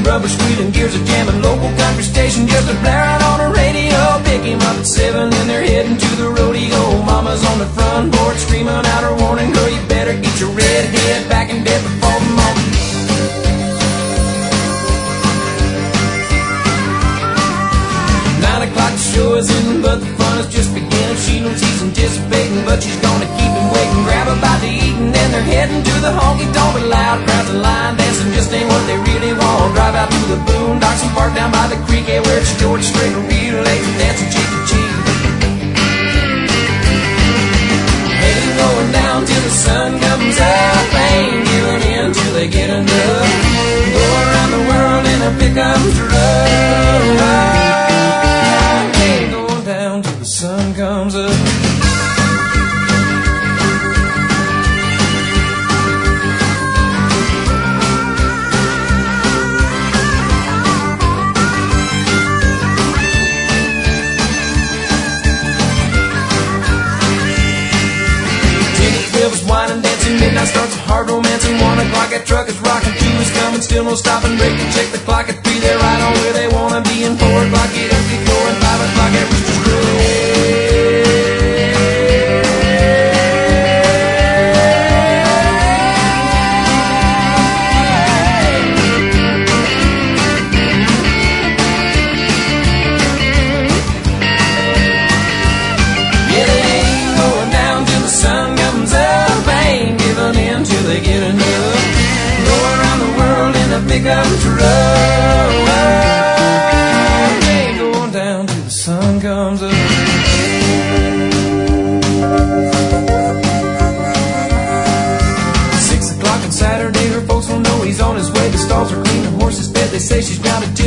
rubber squealing, gears are jamming, local country station just a blaring on the radio. Pick him up at 7 and they're heading to the rodeo. Mama's on the front porch screaming out her warning, girl, you better get your red head back in bed before the morning. 9 o'clock the show is in, but the fun is just beginning. She knows he's anticipating, but she's gonna keep him waiting. Grab a bite to eat and then they're heading to the honky-tonk. But loud crowds and line dancing just ain't what they really want. Drive out to the boondocks and park down by the creek, yeah, where it's George Strait and relays and dancing cheek to cheek. Ain't going down till the sun comes up, ain't giving in till they get enough. Go around the world in a pickup truck. Sun comes up. Wine dancing, midnight starts a hard romance, and 1 o'clock that truck is rocking, 2 is coming, still no stopping, break and check the clock at 3, they're right on where they wanna be, and 4 o'clock get empty floor, and 5 o'clock at Rooster's Crow. They get enough. Go around the world in a pickup truck. Ain't going down till the sun comes up. 6 o'clock on Saturday, her folks will know he's on his way. The stalls are clean, the horse is fed. They say she's bound to